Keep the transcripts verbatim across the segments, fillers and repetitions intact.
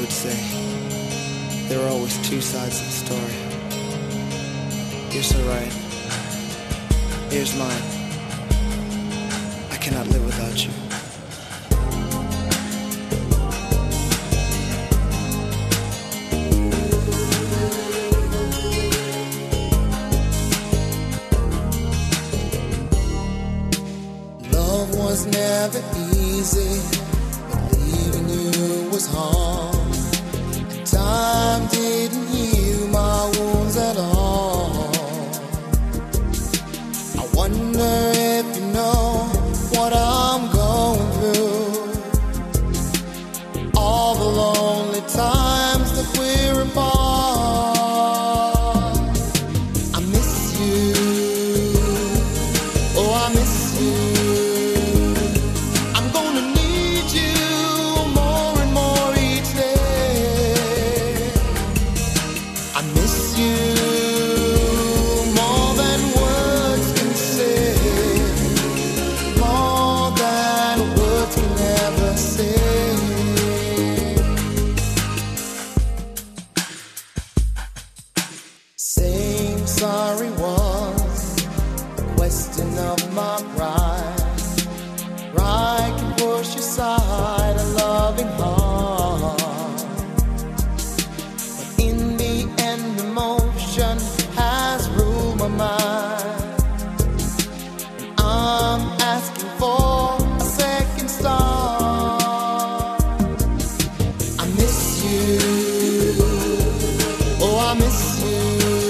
would say there are always two sides to the story. You're so right. Here's mine. I cannot live without you. Love was never easy, but leaving you was hard. And time didn't heal my wounds at all. I wonder if you know what I'm going through. All the lonely times that we're apart. I miss you. Oh, I miss you. Saying sorry was a question of my pride. Pride can push aside a loving heart, but in the end emotion has ruled my mind. And I'm asking for a second start. I miss you. Oh, I miss you.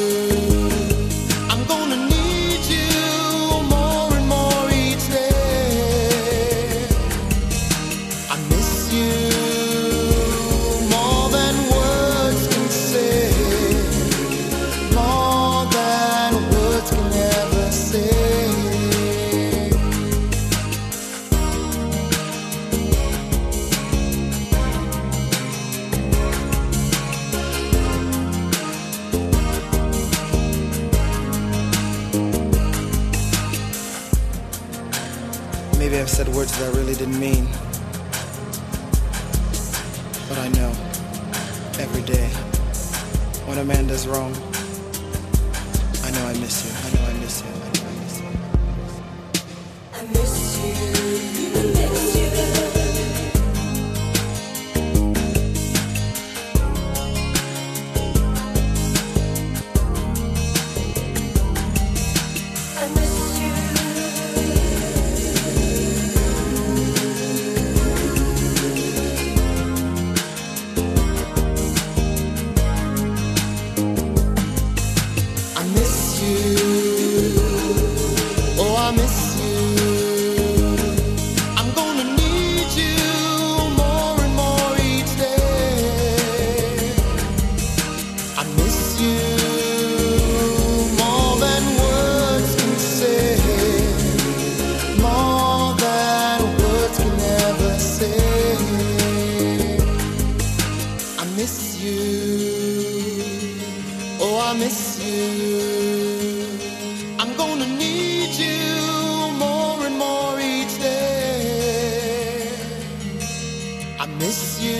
Maybe I've said words that I really didn't mean, but I know every day when a man does wrong, I know I miss you. I know I miss you. I know I miss you. I miss you. I miss you. Oh, I miss you. I'm gonna need you more and more each day. I miss you more than words can say, more than words can ever say. I miss you. Oh, I miss you. I'm gonna need you more and more each day. I miss you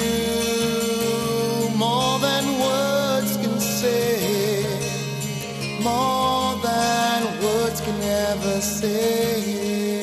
more than words can say, more than words can ever say.